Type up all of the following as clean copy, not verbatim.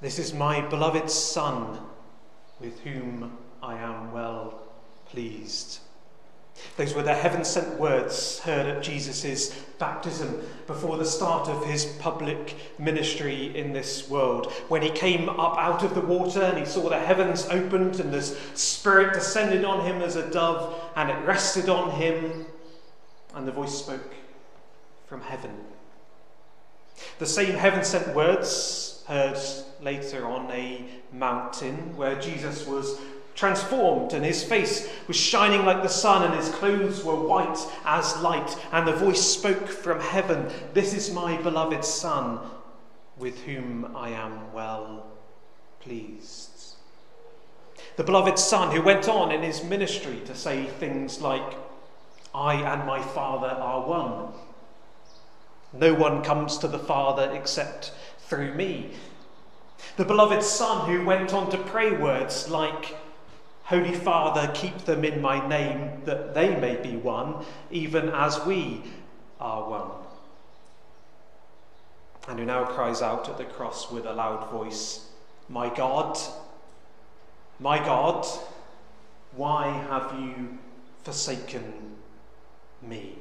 This is my beloved Son, with whom I am well pleased. Those were the heaven-sent words heard at Jesus' baptism before the start of his public ministry in this world. When he came up out of the water and he saw the heavens opened and the Spirit descended on him as a dove, and it rested on him, and the voice spoke from heaven. The same heaven-sent words heard later on a mountain where Jesus was transformed and his face was shining like the sun and his clothes were white as light, and the voice spoke from heaven, "This is my beloved Son, with whom I am well pleased." The beloved Son who went on in his ministry to say things like, "I and my Father are one. No one comes to the Father except through me." The beloved Son who went on to pray words like, "Holy Father, keep them in my name, that they may be one, even as we are one." And who now cries out at the cross with a loud voice, my God, why have you forsaken me?"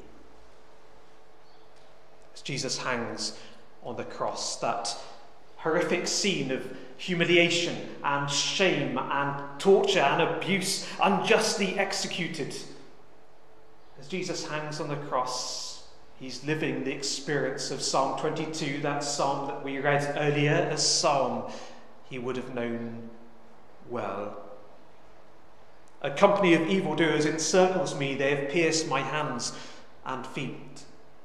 As Jesus hangs on the cross, that horrific scene of humiliation and shame and torture and abuse unjustly executed. As Jesus hangs on the cross, he's living the experience of Psalm 22, that psalm that we read earlier, a psalm he would have known well. "A company of evildoers encircles me, they have pierced my hands and feet.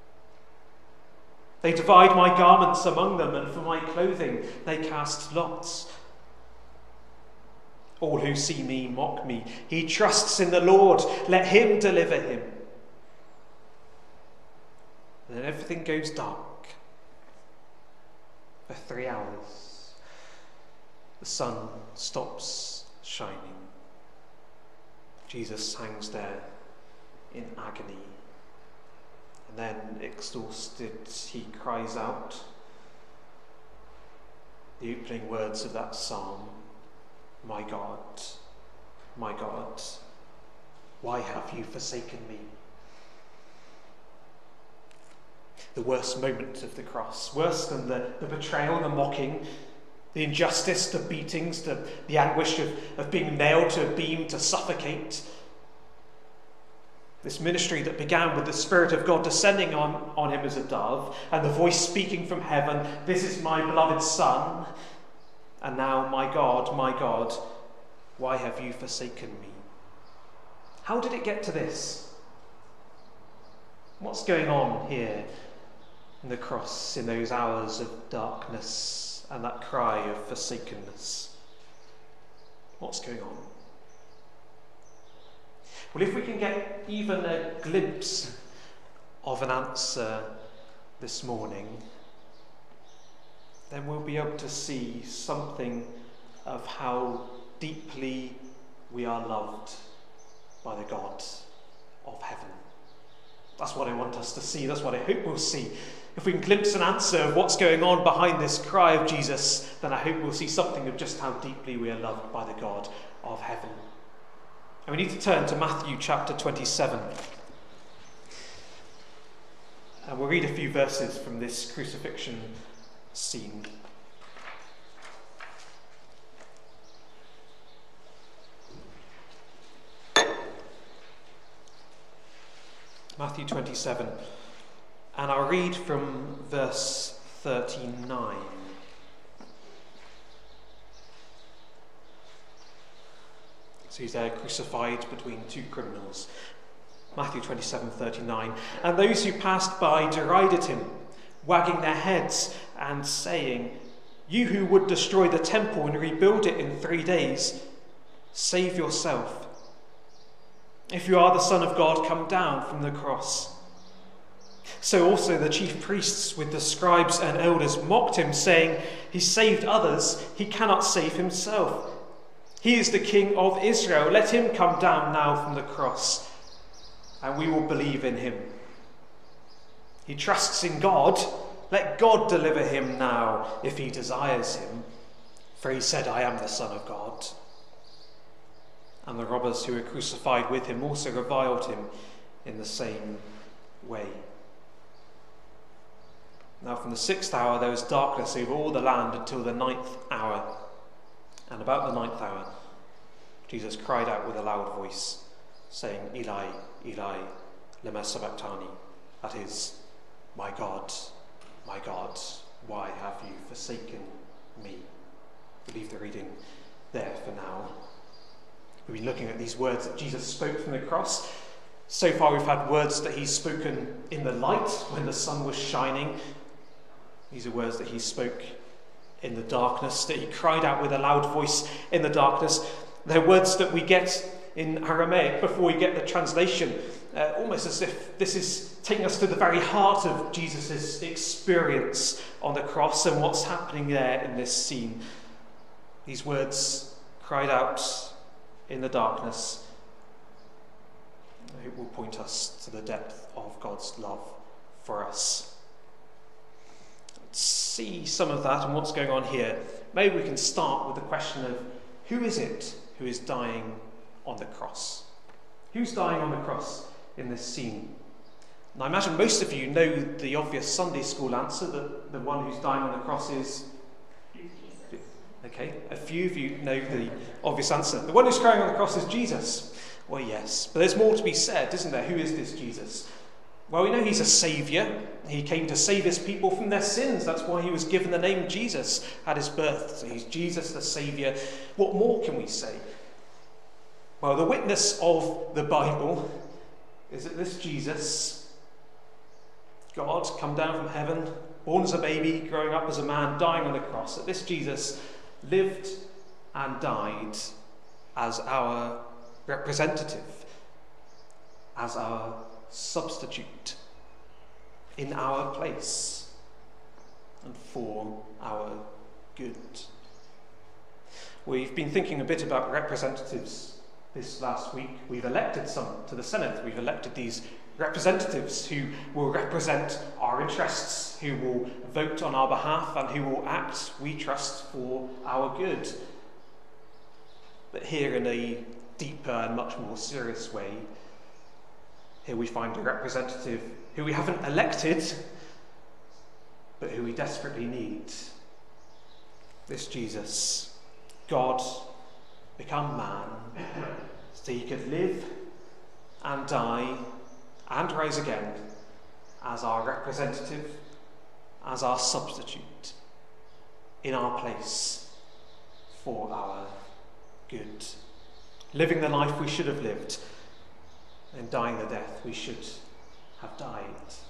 They divide my garments among them, and for my clothing they cast lots. All who see me mock me. He trusts in the Lord, let him deliver him." And then everything goes dark. For 3 hours, the sun stops shining. Jesus hangs there in agony. And then, exhausted, he cries out the opening words of that psalm, my God, why have you forsaken me?" The worst moment of the cross, worse than the betrayal, the mocking, the injustice, the beatings, the anguish of being nailed to a beam to suffocate. This ministry that began with the Spirit of God descending on him as a dove, and the voice speaking from heaven, "This is my beloved Son," and now, my God, why have you forsaken me?" How did it get to this? What's going on here in the cross in those hours of darkness and that cry of forsakenness? What's going on? Well, if we can get even a glimpse of an answer this morning, then we'll be able to see something of how deeply we are loved by the God of heaven. That's what I want us to see. That's what I hope we'll see. If we can glimpse an answer of what's going on behind this cry of Jesus, then I hope we'll see something of just how deeply we are loved by the God of heaven. And we need to turn to Matthew chapter 27. And we'll read a few verses from this crucifixion scene. Matthew 27. And I'll read from verse 39. So he's there crucified between two criminals. Matthew 27:39. And those who passed by derided him, wagging their heads and saying, "You who would destroy the temple and rebuild it in 3 days, save yourself. If you are the Son of God, come down from the cross." So also the chief priests with the scribes and elders mocked him, saying, "He saved others, he cannot save himself. He is the King of Israel. Let him come down now from the cross, and we will believe in him. He trusts in God. Let God deliver him now, if he desires him. For he said, I am the Son of God. And the robbers who were crucified with him also reviled him in the same way. Now from the 6th hour there was darkness over all the land until the 9th hour. And about the 9th hour, Jesus cried out with a loud voice, saying, Eli, Eli, lema sabachthani. That is, my God, why have you forsaken me? We'll leave the reading there for now. We've been looking at these words that Jesus spoke from the cross. So far we've had words that he's spoken in the light when the sun was shining. These are words that he spoke in the darkness, that he cried out with a loud voice in the darkness. They're words that we get in Aramaic before we get the translation, almost as if this is taking us to the very heart of Jesus' experience on the cross and what's happening there in this scene. These words cried out in the darkness, it will point us to the depth of God's love for us. Let's see some of that and what's going on here. Maybe we can start with the question of who is it who is dying on the cross? Who's dying on the cross in this scene? And I imagine most of you know the obvious Sunday school answer, that the one who's dying on the cross is... Okay, a few of you know the obvious answer. The one who's crying on the cross is Jesus. Well, yes, but there's more to be said, isn't there? Who is this Jesus? Well, we know he's a saviour. He came to save his people from their sins. That's why he was given the name Jesus at his birth. So he's Jesus the saviour. What more can we say? Well, the witness of the Bible is that this Jesus, God, come down from heaven, born as a baby, growing up as a man, dying on the cross, that this Jesus lived and died as our representative, as our substitute, in our place and for our good. We've been thinking a bit about representatives this last week. We've elected some to the Senate. We've elected these representatives who will represent our interests, who will vote on our behalf and who will act, we trust, for our good. But here, in a deeper and much more serious way, here we find a representative who we haven't elected, but who we desperately need. This Jesus, God become man, so he could live and die and rise again as our representative, as our substitute, in our place, for our good. Living the life we should have lived, and dying the death we should have died.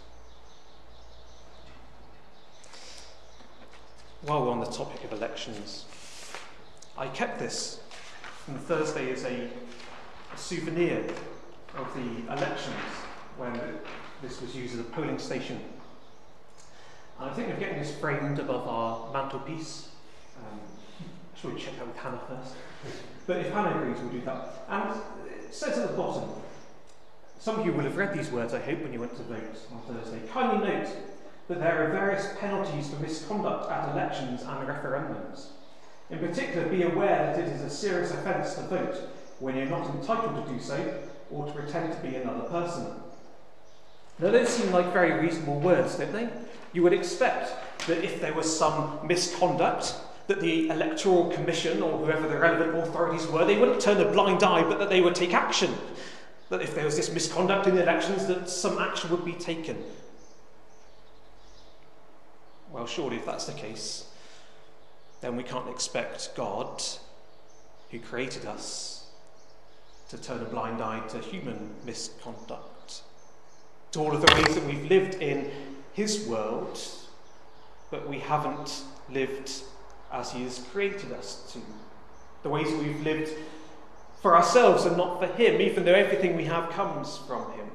While we're on the topic of elections, I kept this from Thursday as a souvenir of the elections when this was used as a polling station. And I think of getting this framed above our mantelpiece. I should check that with Hannah first. But if Hannah agrees, we'll do that. And it says at the bottom, some of you will have read these words, I hope, when you went to vote on Thursday. Kindly note that there are various penalties for misconduct at elections and referendums. In particular, be aware that it is a serious offence to vote when you're not entitled to do so, or to pretend to be another person. Now, those seem like very reasonable words, don't they? You would expect that if there was some misconduct, that the Electoral Commission, or whoever the relevant authorities were, they wouldn't turn a blind eye, but that they would take action. That if there was this misconduct in the elections, that some action would be taken. Well, surely if that's the case, then we can't expect God, who created us, to turn a blind eye to human misconduct, to all of the ways that we've lived in his world, but we haven't lived as he has created us to. The ways that we've lived for ourselves and not for him, even though everything we have comes from him.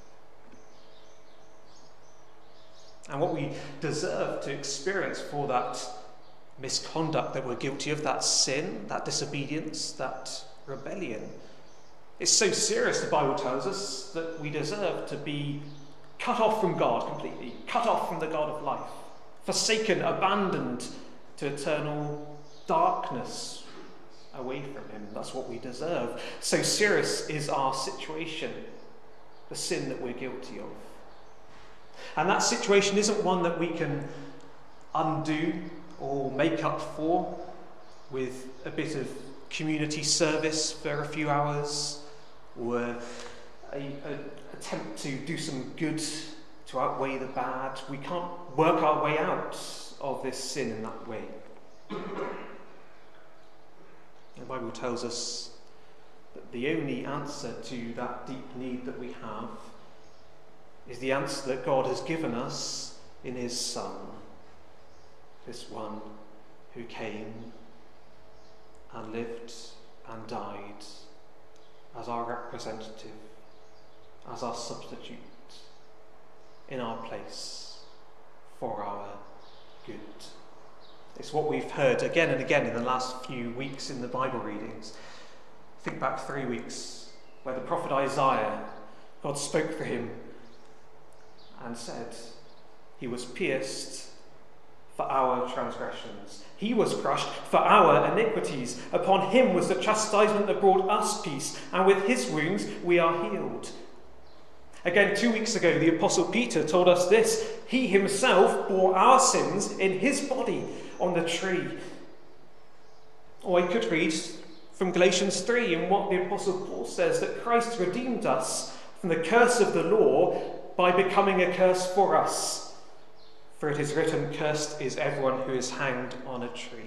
And what we deserve to experience for that misconduct that we're guilty of, that sin, that disobedience, that rebellion, is so serious, the Bible tells us, that we deserve to be cut off from God completely, cut off from the God of life, forsaken, abandoned to eternal darkness away from him. That's what we deserve. So serious is our situation, the sin that we're guilty of. And that situation isn't one that we can undo or make up for with a bit of community service for a few hours, or an attempt to do some good to outweigh the bad. We can't work our way out of this sin in that way. The Bible tells us that the only answer to that deep need that we have is the answer that God has given us in his Son, this one who came and lived and died as our representative, as our substitute, in our place, for our good. It's what we've heard again and again in the last few weeks in the Bible readings. Think back 3 weeks, where the prophet Isaiah, God spoke for him and said, he was pierced for our transgressions. He was crushed for our iniquities. Upon him was the chastisement that brought us peace, and with his wounds we are healed. Again, 2 weeks ago, the Apostle Peter told us this: he himself bore our sins in his body on the tree. Or I could read from Galatians 3 in what the Apostle Paul says, that Christ redeemed us from the curse of the law by becoming a curse for us. For it is written, cursed is everyone who is hanged on a tree.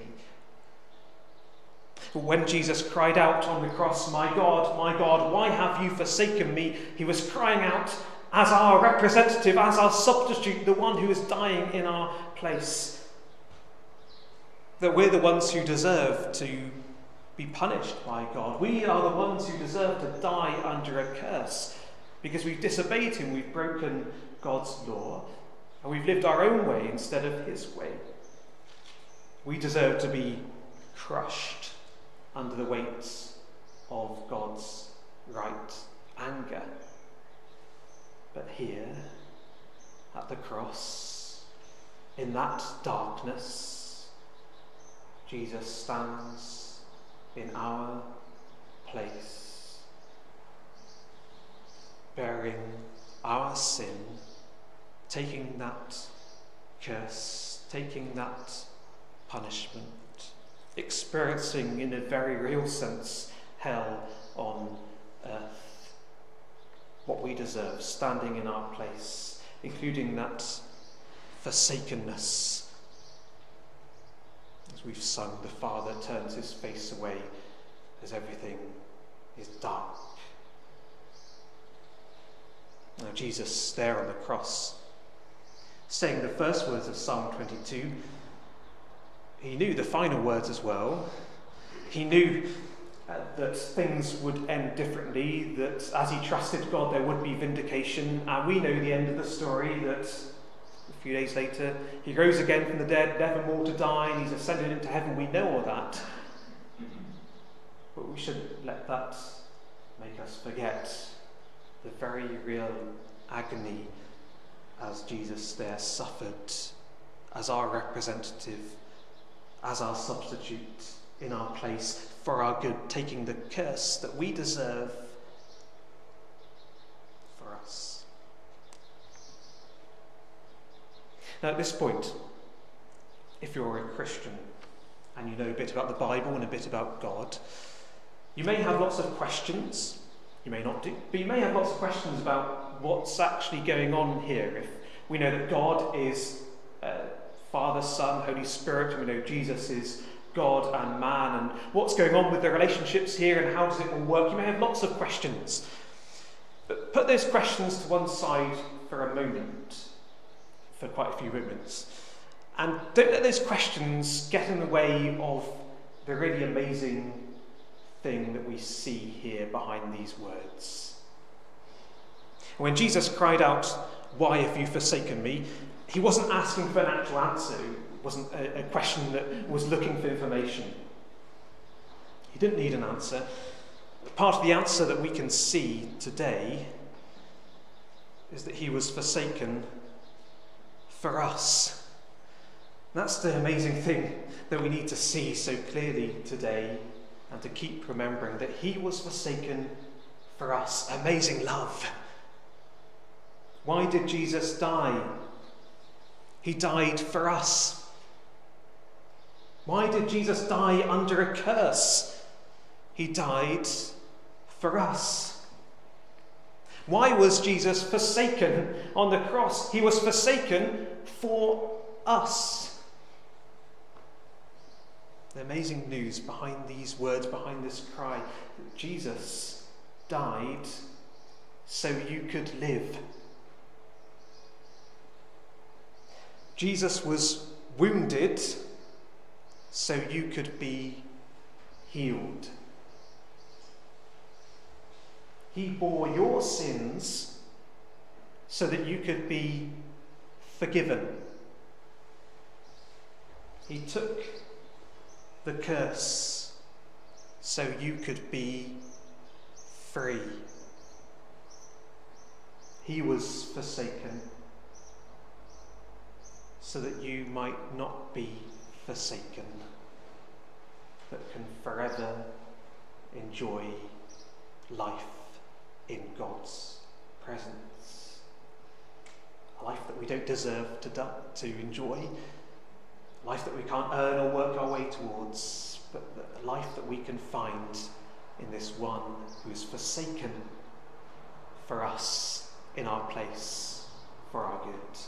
But when Jesus cried out on the cross, my God, why have you forsaken me? He was crying out as our representative, as our substitute, the one who is dying in our place. That we're the ones who deserve to be punished by God. We are the ones who deserve to die under a curse because we've disobeyed him, we've broken God's law, and we've lived our own way instead of his way. We deserve to be crushed under the weight of God's right anger. But here, at the cross, in that darkness, Jesus stands in our place, bearing our sin, taking that curse, taking that punishment, experiencing in a very real sense hell on earth, what we deserve, standing in our place, including that forsakenness. As we've sung, the Father turns his face away as everything is dark. Now Jesus there on the cross, saying the first words of Psalm 22, he knew the final words as well. He knew that things would end differently, that as he trusted God there would be vindication, and we know the end of the story, that a few days later he rose again from the dead, never more to die, and he's ascended into heaven. We know all that, but we shouldn't let that make us forget the very real agony as Jesus there suffered as our representative, as our substitute in our place for our good, taking the curse that we deserve for us. Now at this point, if you're a Christian and you know a bit about the Bible and a bit about God, you may have lots of questions. You may not do, but you may have lots of questions about what's actually going on here. If we know that God is Father, Son, Holy Spirit, and we know Jesus is God and man, and what's going on with the relationships here and how does it all work, you may have lots of questions. But put those questions to one side for a moment, for quite a few moments, and don't let those questions get in the way of the really amazing thing that we see here behind these words. When Jesus cried out, "Why have you forsaken me?" he wasn't asking for an actual answer. It wasn't a question that was looking for information. He didn't need an answer. Part of the answer that we can see today is that he was forsaken for us. That's the amazing thing that we need to see so clearly today, and to keep remembering that he was forsaken for us. Amazing love. Why did Jesus die? He died for us. Why did Jesus die under a curse? He died for us. Why was Jesus forsaken on the cross? He was forsaken for us. The amazing news behind these words, behind this cry, that Jesus died so you could live. Jesus was wounded so you could be healed. He bore your sins so that you could be forgiven. He took the curse so you could be free. He was forsaken so that you might not be forsaken, but can forever enjoy life in God's presence. A life that we don't deserve to enjoy, a life that we can't earn or work our way towards, but a life that we can find in this one who is forsaken for us in our place, for our good.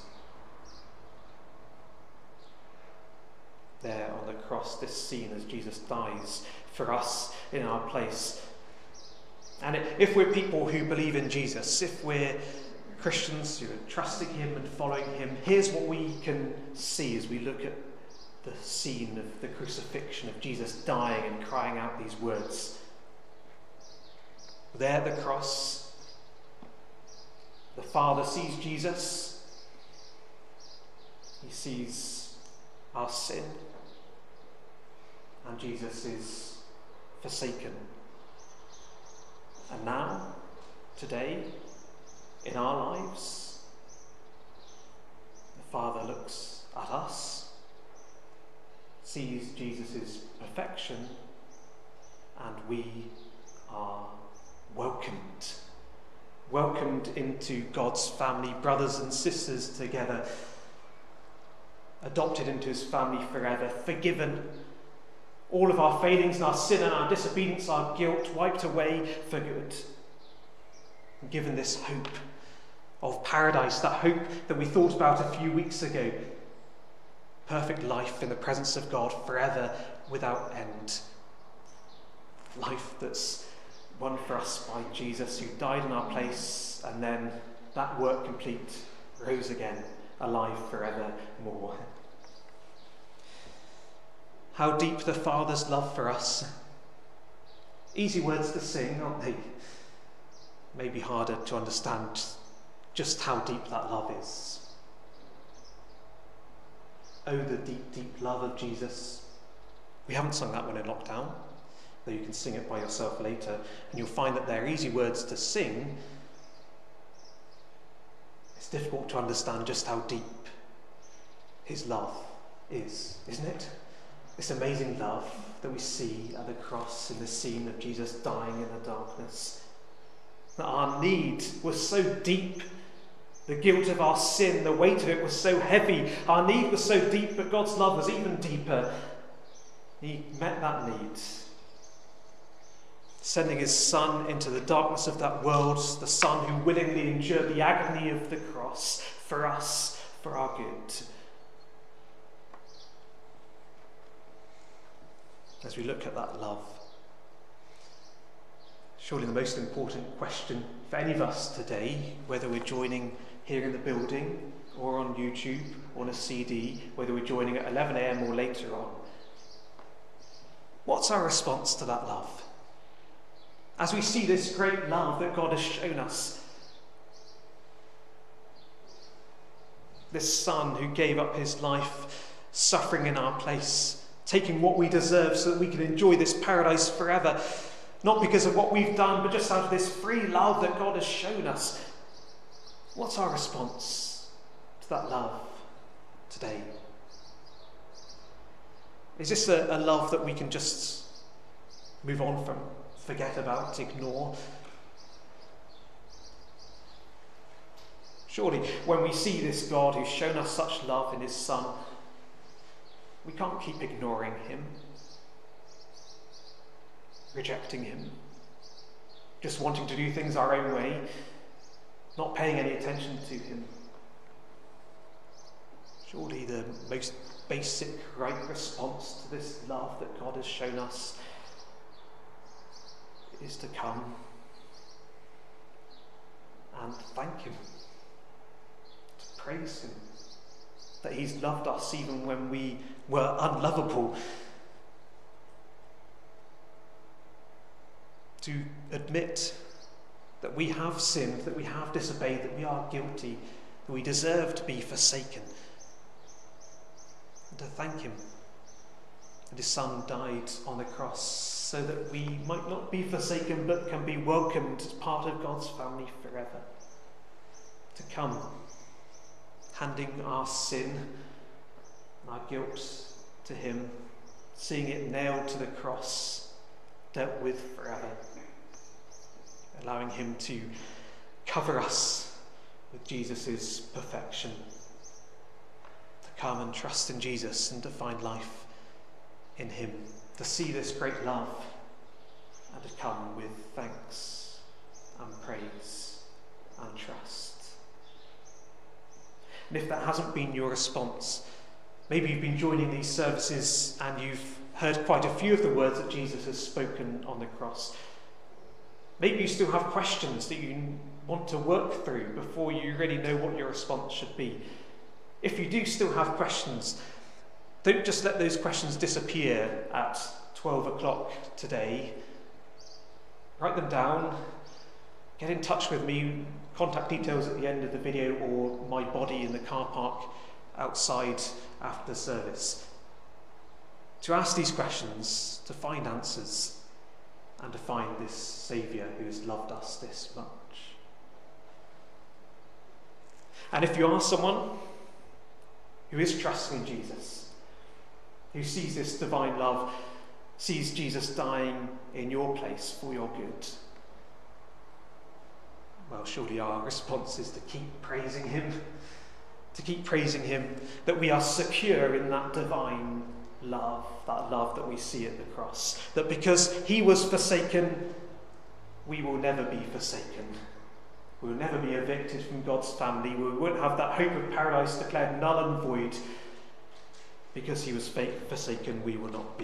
There on the cross, this scene as Jesus dies for us in our place. And if we're people who believe in Jesus, if we're Christians who are trusting him and following him, here's what we can see as we look at the scene of the crucifixion, of Jesus dying and crying out these words. There at the cross, the Father sees Jesus. He sees our sin. And Jesus is forsaken. And now, today, in our lives, the Father looks at us, sees Jesus' perfection, and we are welcomed into God's family, brothers and sisters together, adopted into his family forever, forgiven. All of our failings and our sin and our disobedience, our guilt, wiped away for good. And given this hope of paradise, that hope that we thought about a few weeks ago. Perfect life in the presence of God forever without end. Life that's won for us by Jesus, who died in our place, and then that work complete, rose again, alive forevermore. How deep the Father's love for us. Easy words to sing, aren't they? Maybe harder to understand just how deep that love is. Oh, the deep, deep love of Jesus. We haven't sung that one in lockdown, though you can sing it by yourself later, and you'll find that they're easy words to sing. It's difficult to understand just how deep his love is, isn't it? This amazing love that we see at the cross in the scene of Jesus dying in the darkness. That our need was so deep, the guilt of our sin, the weight of it was so heavy. Our need was so deep, but God's love was even deeper. He met that need, sending his Son into the darkness of that world, the Son who willingly endured the agony of the cross for us, for our good. As we look at that love, surely the most important question for any of us today, whether we're joining here in the building or on YouTube or on a CD, whether we're joining at 11 a.m. or later on, what's our response to that love? As we see this great love that God has shown us, this Son who gave up his life, suffering in our place, taking what we deserve so that we can enjoy this paradise forever, not because of what we've done, but just out of this free love that God has shown us. What's our response to that love today? Is this a love that we can just move on from, forget about, ignore? Surely, when we see this God who's shown us such love in his Son, we can't keep ignoring him, rejecting him, just wanting to do things our own way, not paying any attention to him. Surely the most basic right response to this love that God has shown us is to come and thank him, to praise him, that he's loved us even when we were unlovable, to admit that we have sinned, that we have disobeyed, that we are guilty, that we deserve to be forsaken, and to thank him that his Son died on the cross so that we might not be forsaken but can be welcomed as part of God's family forever. To come, handing our sin and our guilt to him, seeing it nailed to the cross, dealt with forever, allowing him to cover us with Jesus' perfection, to come and trust in Jesus and to find life in him, to see this great love and to come with thanks and praise and trust. And if that hasn't been your response, maybe you've been joining these services and you've heard quite a few of the words that Jesus has spoken on the cross. Maybe you still have questions that you want to work through before you really know what your response should be. If you do still have questions, don't just let those questions disappear at 12 o'clock today. Write them down, get in touch with me, contact details at the end of the video or my body in the car park outside after the service. To ask these questions, to find answers, and to find this Saviour who has loved us this much. And if you are someone who is trusting in Jesus, who sees this divine love, sees Jesus dying in your place for your good, well, surely our response is to keep praising him, that we are secure in that divine love, that love that we see at the cross, that because he was forsaken, we will never be forsaken. We will never be evicted from God's family. We won't have that hope of paradise declared null and void. Because he was forsaken, we will not be.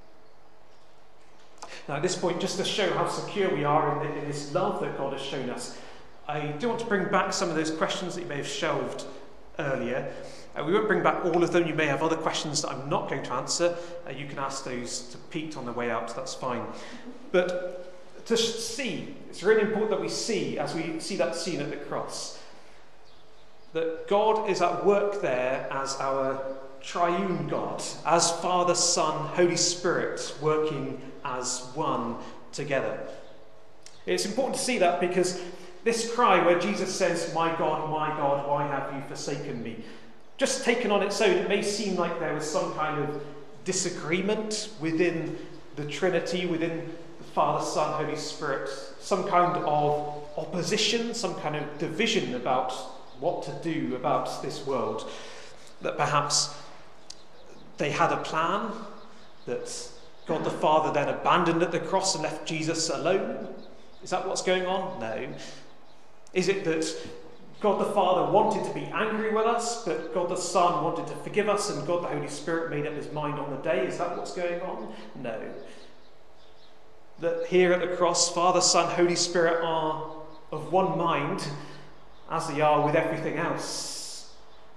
Now at this point, just to show how secure we are in this love that God has shown us, I do want to bring back some of those questions that you may have shelved earlier. We won't bring back all of them. You may have other questions that I'm not going to answer. You can ask those to Pete on the way out, that's fine. But to see, it's really important that we see, as we see that scene at the cross, that God is at work there as our triune God, as Father, Son, Holy Spirit, working as one together. It's important to see that because this cry where Jesus says, my God, why have you forsaken me?" Just taken on its own, it may seem like there was some kind of disagreement within the Trinity, within the Father, Son, Holy Spirit, some kind of opposition, some kind of division about what to do about this world. That perhaps they had a plan, that God the Father then abandoned at the cross and left Jesus alone. Is that what's going on? No. Is it that God the Father wanted to be angry with us, but God the Son wanted to forgive us, and God the Holy Spirit made up his mind on the day? Is that what's going on? No. That here at the cross, Father, Son, Holy Spirit are of one mind, as they are with everything else.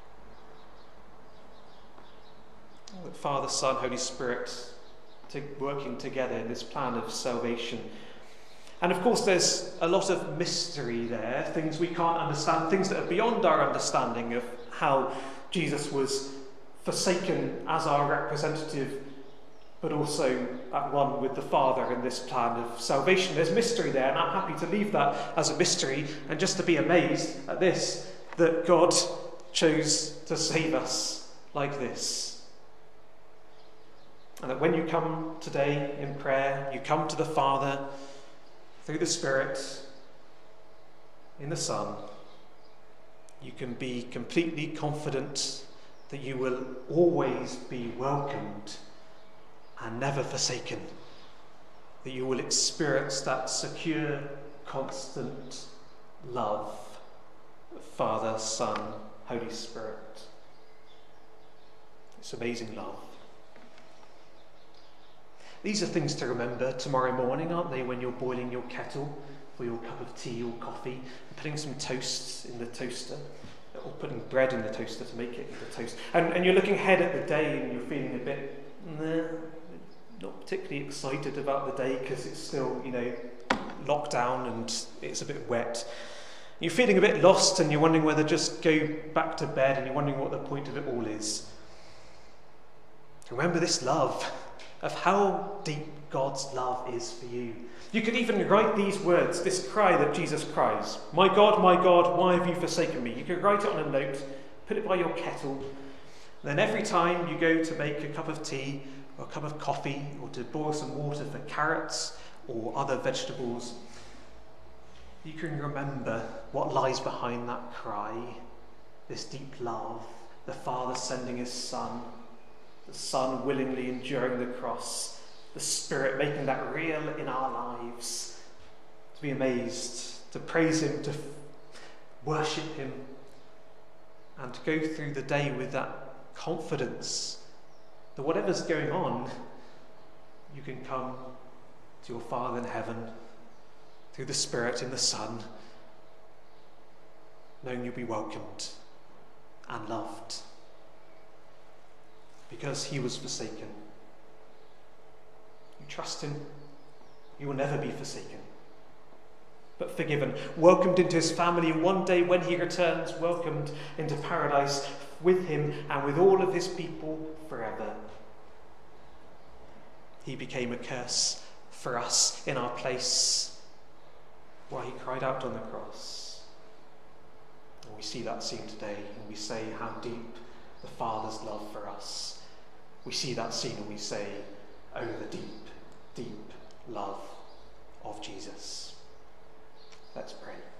That Father, Son, Holy Spirit working together in this plan of salvation. And of course there's a lot of mystery there, things we can't understand, things that are beyond our understanding of how Jesus was forsaken as our representative, but also at one with the Father in this plan of salvation. There's mystery there, and I'm happy to leave that as a mystery and just to be amazed at this, that God chose to save us like this. And that when you come today in prayer, you come to the Father through the Spirit, in the Son, you can be completely confident that you will always be welcomed and never forsaken. That you will experience that secure, constant love of Father, Son, Holy Spirit. It's amazing love. These are things to remember tomorrow morning, aren't they, when you're boiling your kettle for your cup of tea or coffee, and putting some toast in the toaster, or putting bread in the toaster to make it into toast. And you're looking ahead at the day and you're feeling a bit, not particularly excited about the day because it's still, locked down and it's a bit wet. You're feeling a bit lost and you're wondering whether just go back to bed, and you're wondering what the point of it all is. Remember this love, of how deep God's love is for you. You could even write these words, this cry that Jesus cries, my God, why have you forsaken me? You could write it on a note, put it by your kettle, and then every time you go to make a cup of tea or a cup of coffee or to boil some water for carrots or other vegetables, you can remember what lies behind that cry, this deep love, the Father sending his Son, the Son willingly enduring the cross, the Spirit making that real in our lives, to be amazed, to praise him, to worship him, and to go through the day with that confidence that whatever's going on, you can come to your Father in heaven through the Spirit in the Son, knowing you'll be welcomed and loved because he was forsaken. You trust him, you will never be forsaken, but forgiven, welcomed into his family, and one day when he returns, welcomed into paradise with him and with all of his people forever. He became a curse for us in our place while he cried out on the cross. And we see that scene today, and we say how deep the Father's love for us. We see that scene and we say, oh, the deep, deep love of Jesus. Let's pray.